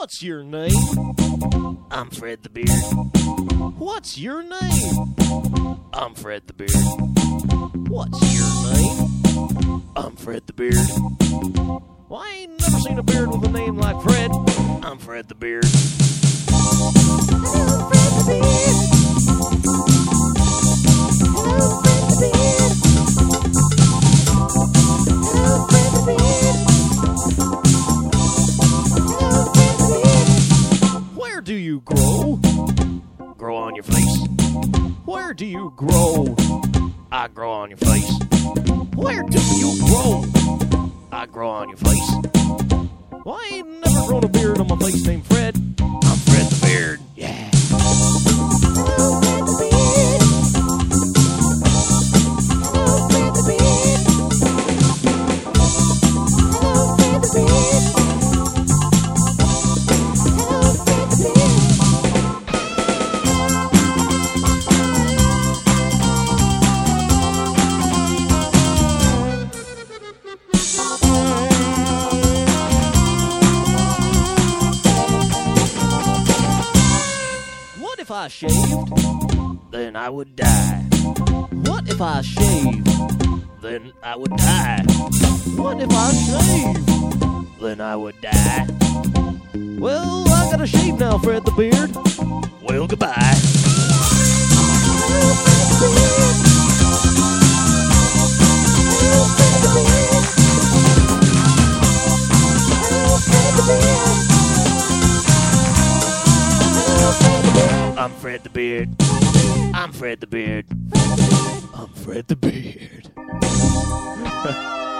What's your name? I'm Fred the Beard. What's your name? I'm Fred the Beard. What's your name? I'm Fred the Beard. Well, I ain't never seen a beard with a name like Fred. I'm Fred the Beard. Hello, Fred the Beard. Hello, Fred the Beard. Hello, Fred the Beard. Hello, Fred the Beard. Where do you grow? Grow on your face. Where do you grow? I grow on your face. Where do you grow? I grow on your face. Well, I ain't never grown a beard on my face named Fred. I'm Fred the Beard. Yeah. Hello, Fred the Beard. Hello, Fred the Beard. Hello, Fred the Beard. Hello, Fred the Beard. What if I shaved? Then I would die. What if I shaved? Then I would die. What if I shaved? Then I would die. Well, I gotta shave now, Fred the Beard. Well, goodbye. Hello, Fred the Beard. Hello, Fred the Beard. Hello, Fred the Beard. Hello, Fred the Beard. I'm Fred the Beard. I'm Fred the Beard. I'm Fred the Beard.